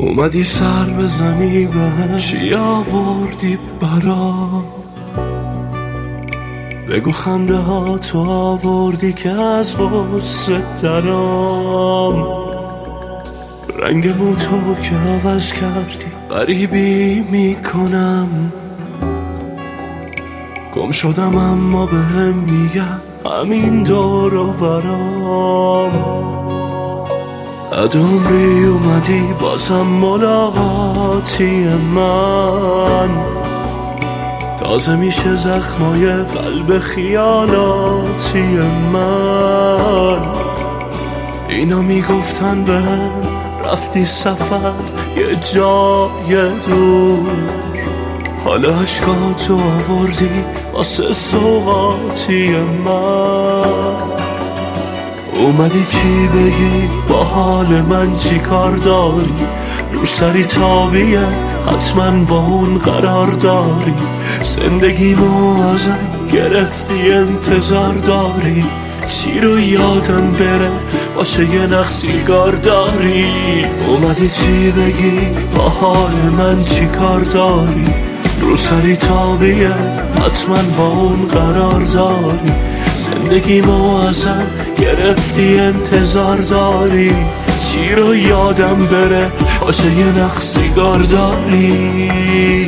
اومدی سر بزنی به چی آوردی برام، بگو خنده ها تو آوردی که از غصه درام، رنگ مو تو که عوض کردی غریبی میکنم، گم شدم اما بهم میگم همین دور و برام. بعد عمری اومدی بازم ملاقاتی من، تازه میشه زخمای قلب خیالاتی من. اینا میگفتن بهم رفتی سفر یه جای دور، حالا عشقاتو آوردی واسه سوغاتی من. اومدی چی بگی با حال من چی کار داری، رو سری تابیه حتما با اون قرار داری، زندگیمو ازم گرفتی انتظار داری، چی رو یادم بره باشه یه نخ سیگار داری. اومدی چی بگی با حال من چی کار داری، رو سری تابیه حتما با اون قرار داری، زندگیمو ازم گرفتی انتظار داری، چی رو یادم بره باشه یه نخ سیگار داری.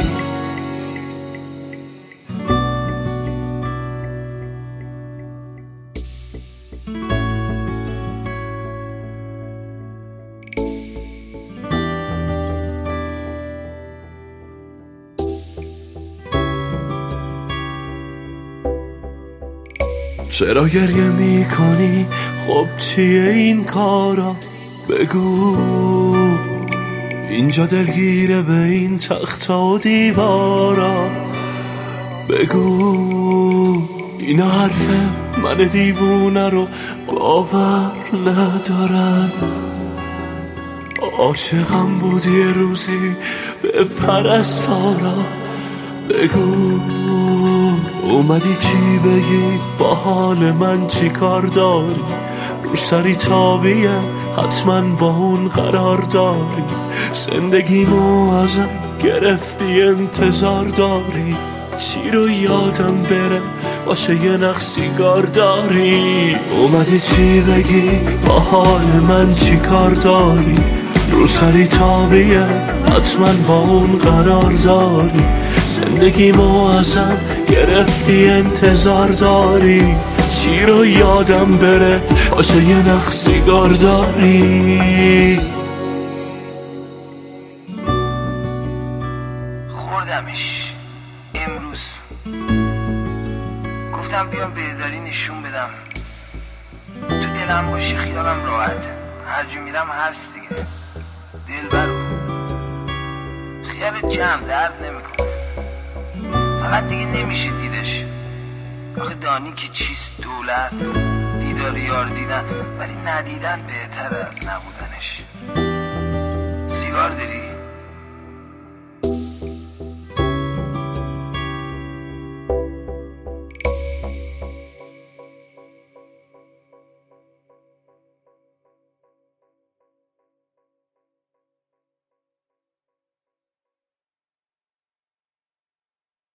چرا گریه میکنی؟ خب چیه این کارا؟ بگو اینجا دلگیره به این تخت و دیوارا، بگو اینا حرفه من دیوونه رو باور ندارن، عاشقم بود یه روزی به پرستارا، بگو اومدی چی بگی با حال من چی کار داری، رو سری تابیه حتما با اون قرار داری، زندگیمو ازم گرفتی انتظار داری، چی رو یادم بره باشه یه نخ سیگار داری. اومدی چی بگی با حال من چی کار داری، رو سری تابیه حتما با اون قرار داری، زندگیمو ازم گرفتی انتظار داری، چی رو یادم بره باشه یه نخ سیگار داری. خوردمش امروز، گفتم بیام بهداری نشون بدم، تو دلم باشه خیالم راحت، هر جا میرم هست دیگه، دلبرو خیالت جمع درد نمیکنه، فقط دیگه نمیشه دیدش، آخه دانی که چیست دولت، دیدار یار دیدن ولی ندیدن بهتر از نبودنش. سیگار داری؟